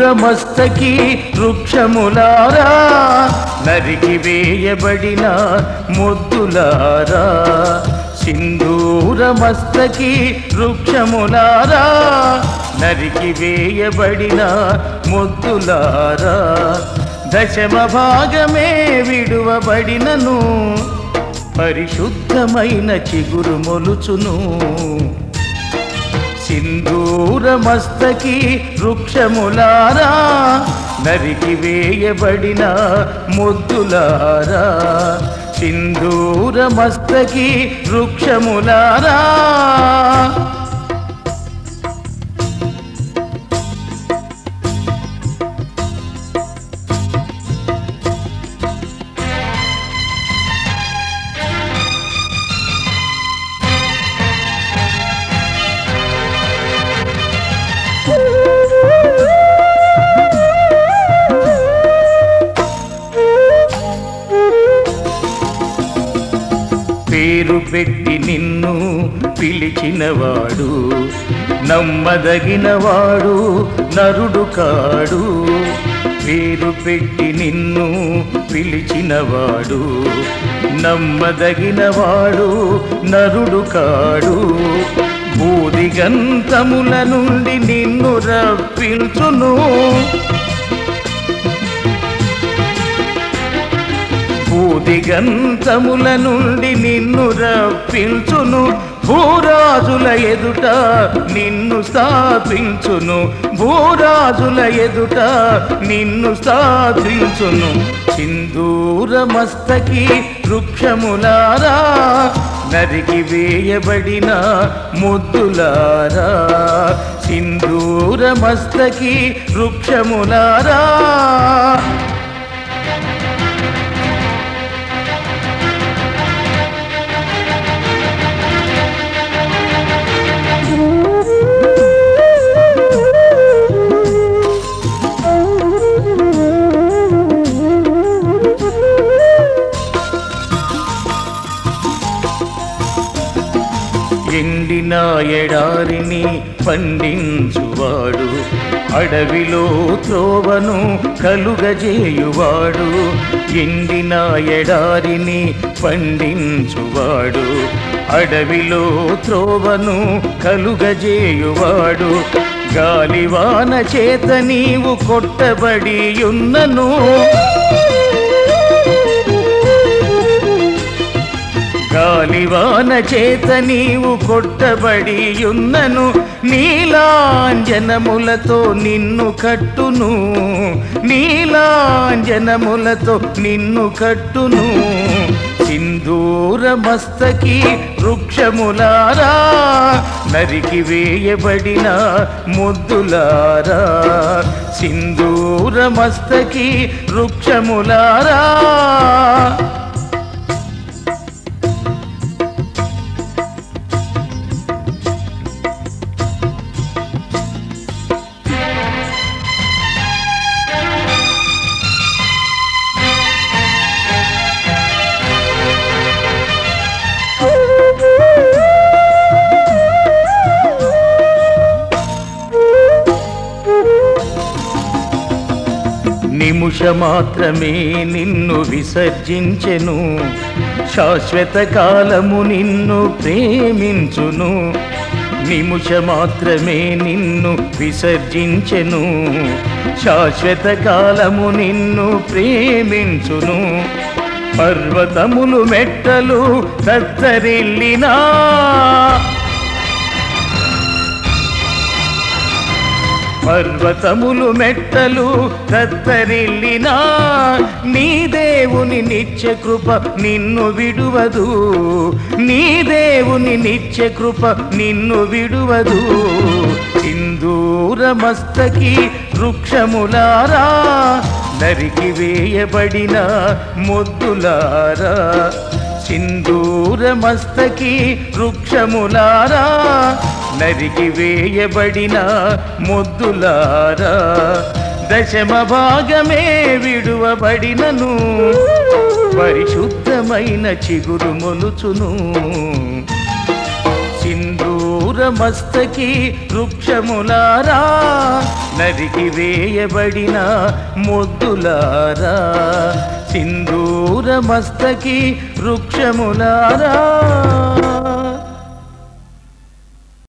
మస్తకి వృక్షములారా నరికి వేయబడిన మొద్దులారా సింధూర మస్తకి వృక్షములారా నరికి వేయబడిన మొద్దులారా దశమ భాగమే విడువబడినను పరిశుద్ధమైన చిగురు మొలుచును సింధూర మస్తకి వృక్షములారా నరికి వేయబడిన మొద్దులారా సింధూర మస్తకి వృక్షములారా పేరు పెట్టి నిన్ను పిలిచినవాడు నమ్మదగినవాడు నరుడు కాడు పేరు పెట్టి నిన్ను పిలిచినవాడు నమ్మదగినవాడు నరుడు కాడు బూదిగంతముల నుండి నిన్ను రప్పించును బూదిగంతముల నుండి నిన్ను రప్పించును భూరాజుల ఎదుట నిన్ను స్థాపించును భూరాజుల ఎదుట నిన్ను స్థాపించును సింధూర మస్తకి వృక్షములారా నరికి వేయబడిన మొద్దులారా సింధూర మస్తకి వృక్షములారా ఎండిన ఎడారిని పండించువాడు అడవిలో త్రోవను కలుగజేయువాడు ఎండిన ఎడారిని పండించువాడు అడవిలో త్రోవను కలుగజేయువాడు గాలివాన చేత నీవు కొట్టబడి ఉన్నను గాలివాన చేత నీవు కొట్టబడి ఉన్నను నీలాంజనములతో నిన్ను కట్టును నీలాంజనములతో నిన్ను కట్టును సింధూర మస్తకి వృక్షములారా నరికి వేయబడిన మొద్దులారా సింధూర మస్తకి వృక్షములారా నిమిషమాత్రమే నిన్ను విసర్జించెను శాశ్వత కాలము నిన్ను ప్రేమించును నిమిషమాత్రమే నిన్ను విసర్జించెను శాశ్వత కాలము నిన్ను ప్రేమించును పర్వతములు మెట్టలు తత్తరిల్లినా పర్వతములు మెట్టలు తత్తరిల్లినా నీ దేవుని నిత్య కృప నిన్ను విడువదు నీ దేవుని నిత్య కృప నిన్ను విడువదు సింధూర మస్తకి వృక్షములారా నరికి వేయబడిన మొద్దులారా సింధూర మస్తకి వృక్షములారా నరికి వేయబడిన మొద్దులారా దశమ భాగమే విడువబడినను పరిశుద్ధమైన చిగురు మొలుచును సింధూర మస్తకి వృక్షములారా నరికి వేయబడిన మొద్దులారా సింధూర మస్తకి వృక్షములారా